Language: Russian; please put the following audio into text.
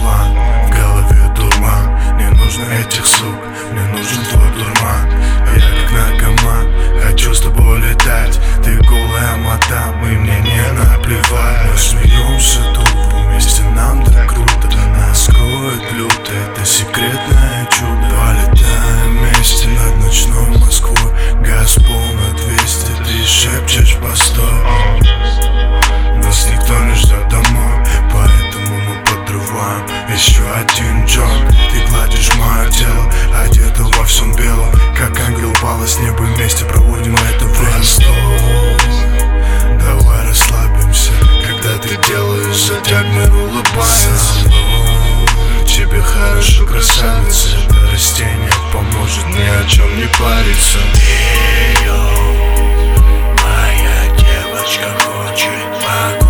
план, в голове дурман. Не нужно этих сук, мне нужен твой дурман. Я как наркоман, хочу с тобой летать. Ты голая мадам, и мне не наплевать. Мы смеемся тупо, вместе нам так круто. Нас кроет люто, это секретное чудо. Полетаем вместе над ночной Москвой. Газ пол на 200, ты шепчешь постой. Нас никто не ждет домой, поэтому мы подрываем еще один джойнт. Ты гладишь мое тело, одета во всем белом, как ангел упала с неба, вместе проводим это время. Постой, давай расслабимся, когда ты делаешь затяг, мир улыбается. Тебе хорошо, красавица, это растение поможет ни о чем не париться. Моя девочка хочет